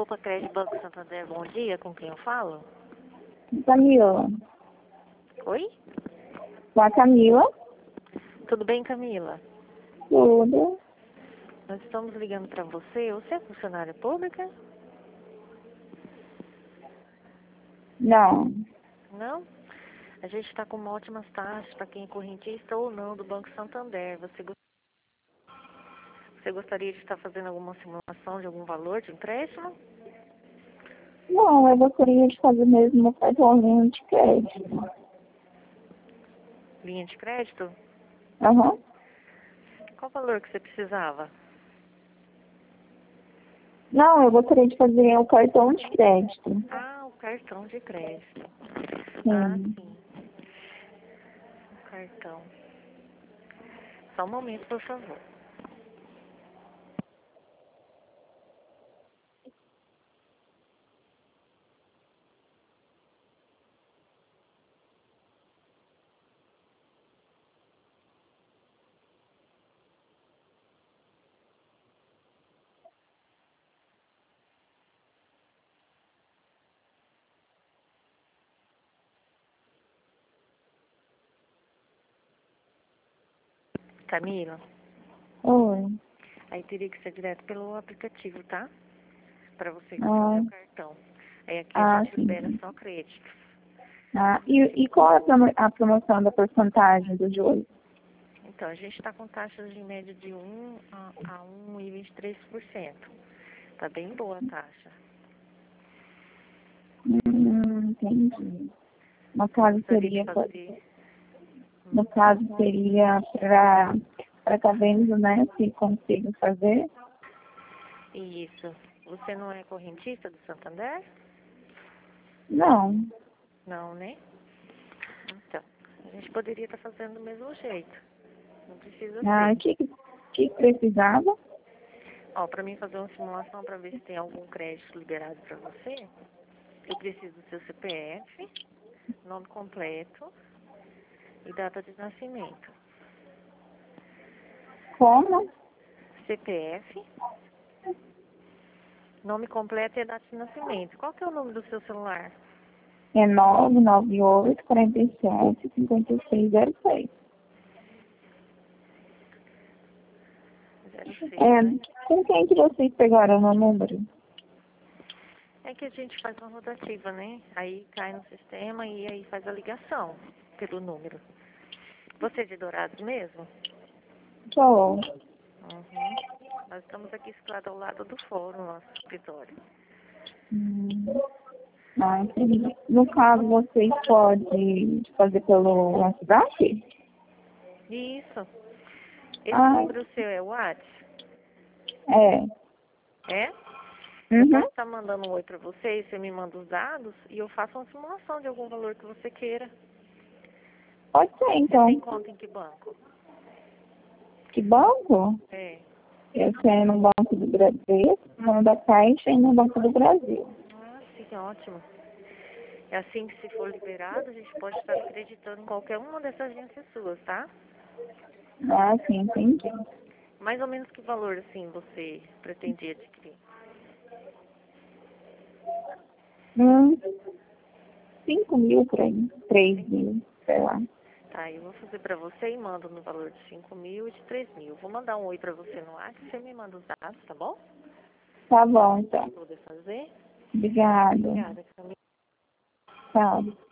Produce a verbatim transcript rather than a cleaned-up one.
Opa, Crédito Banco Santander, bom dia, com quem eu falo? Camila. Oi? Com a Camila. Tudo bem, Camila? Tudo. Nós estamos ligando para você. Você é funcionária pública? Não. Não? A gente está com ótimas taxas para quem é correntista ou não do Banco Santander. Você, go- você gostaria de estar fazendo alguma simulação de algum valor de empréstimo? Não, eu gostaria de fazer mesmo cartãozinho de crédito. Linha de crédito? Aham. Qual valor que você precisava? Não, eu gostaria de fazer o cartão de crédito. Ah, o cartão de crédito. Ah, Sim. sim. O cartão. Só um momento, por favor. Camila, Oi. aí teria que ser direto pelo aplicativo, tá? Para você fazer Ah, o cartão. Aí aqui a ah gente sim, libera sim. só créditos. Ah, e, e qual é a promo- a promoção da porcentagem do juros? Então, a gente está com taxas de média de um a, a um vírgula vinte e três por cento. Tá bem boa a taxa. Hum, entendi. No Você caso gostaria de seria, fazer? no caso seria para para estar vendo, né, se consigo fazer. Isso. Você não é correntista do Santander? Não. Não, né? Então, a gente poderia estar fazendo do mesmo jeito. Não precisa Ah, ser. o que, que que precisava? Ó, para mim fazer uma simulação para ver se tem algum crédito liberado para você, eu preciso do seu C P F, nome completo e data de nascimento. Como? C P F, nome completo e data de nascimento. Qual que é o número do seu celular? É nove nove oito, quarenta e sete, cinquenta e seis zero seis. Zero seis, né? É, com quem que vocês pegaram meu número? É que a gente faz uma rotativa, né? Aí cai no sistema e aí faz a ligação pelo número. Você é de Dourados mesmo? Sou. Uhum. Nós estamos aqui situados ao lado do fórum, nosso escritório. Hum, ah, entendi. No caso, vocês podem fazer pelo WhatsApp? Isso. Esse Ah, número seu é o WhatsApp? é. É? Eu Uhum. posso estar mandando um oi para você e você me manda os dados e eu faço uma simulação de algum valor que você queira. Pode ser, Você tem então. conta em que banco? Que banco? É. Eu tenho no Banco do Brasil, no da Caixa e no Banco do Brasil. Ah, sim, ótimo. É assim que se for liberado, a gente pode estar acreditando em qualquer uma dessas agências suas, tá? Ah, sim, entendi. Mais ou menos que valor, assim, você pretendia adquirir? Hum, cinco mil por aí. Três mil, sei lá. Tá, eu vou fazer pra você e mando no valor de cinco mil e de três mil. Vou mandar um oi pra você no WhatsApp, você me manda os dados, tá bom? Tá bom, então. Pra poder fazer. Obrigada. Obrigada, Camila. Tchau.